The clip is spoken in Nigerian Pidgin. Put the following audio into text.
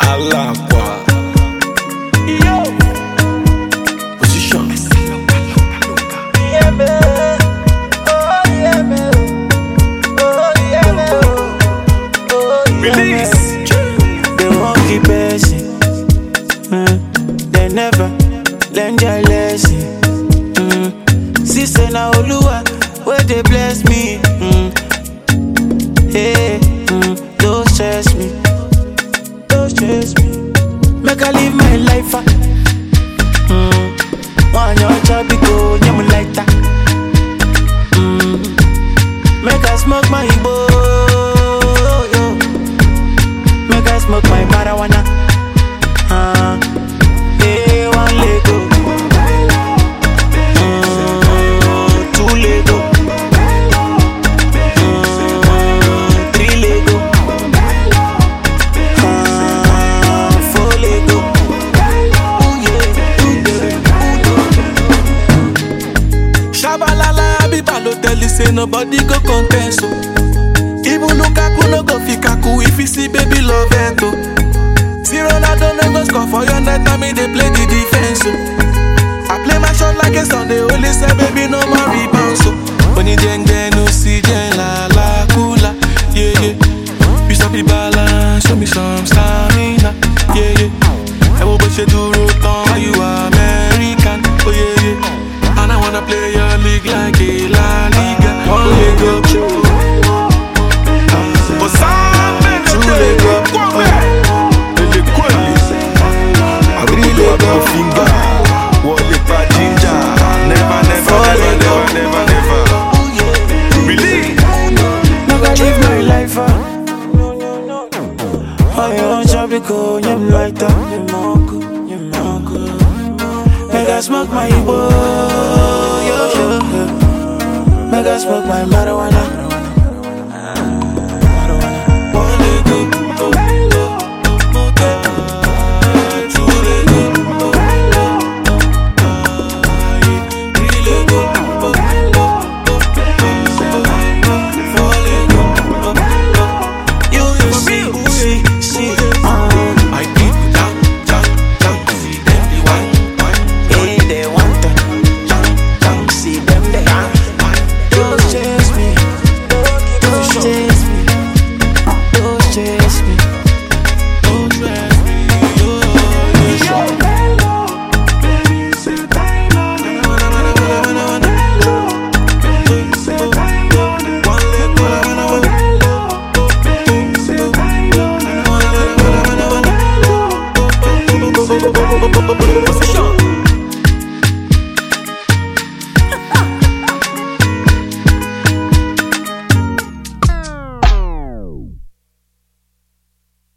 Alakwa. Position. Yeah, man. Oh, yeah, man. Oh, yeah, man. Oh, yeah, Release. They won't keep passing. They never learn their lesson. Sister na Oluwa, where they bless me. Hey, don't stress me. Don't stress me. Make I live my life. One your chubby go, nyam like that. Make I smoke my Igbo. Make I smoke my marijuana. Hey, one Lego. Two Lego. Three Lego. Four Lego. Ooh yeah, ooh yeah. Shabalala, Abiba no tell you say nobody go contest. So. Even Lukaku no go fikaku if you see baby love it. Zero Ronaldo no go score for your net, I mean they play the defense. So. I play my shot like a Sunday, only say baby no more rebound. So. When you jeng no see jeng la kula, yeah yeah. You stop the balance, show me some stamina, yeah yeah. I will bet you do rotan, why you American, oh yeah yeah. And I wanna play your league like a La Liga. One leg up, but some men two leg up. I really love your finger. One leg for ginger. Never. Really? Make I live my life. Oh, you want chubby go, nyam like that. Make I smoke my Igbo, yo. Make I smoke my marijuana.